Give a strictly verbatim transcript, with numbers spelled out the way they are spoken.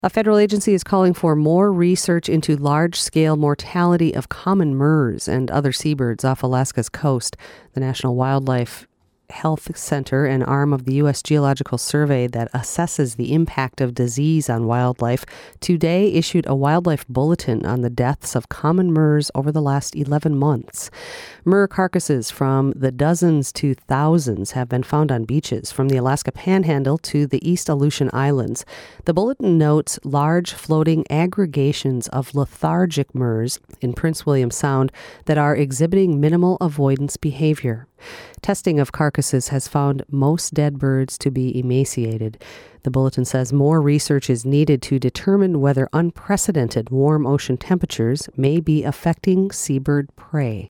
A federal agency is calling for more research into large-scale mortality of common murres and other seabirds off Alaska's coast. The National Wildlife Health Center, an arm of the U S Geological Survey that assesses the impact of disease on wildlife, today issued a wildlife bulletin on the deaths of common murres over the last eleven months. Murre carcasses from the dozens to thousands have been found on beaches from the Alaska Panhandle to the East Aleutian Islands. The bulletin notes large floating aggregations of lethargic murres in Prince William Sound that are exhibiting minimal avoidance behavior. Testing of carcasses has found most dead birds to be emaciated. The bulletin says more research is needed to determine whether unprecedented warm ocean temperatures may be affecting seabird prey.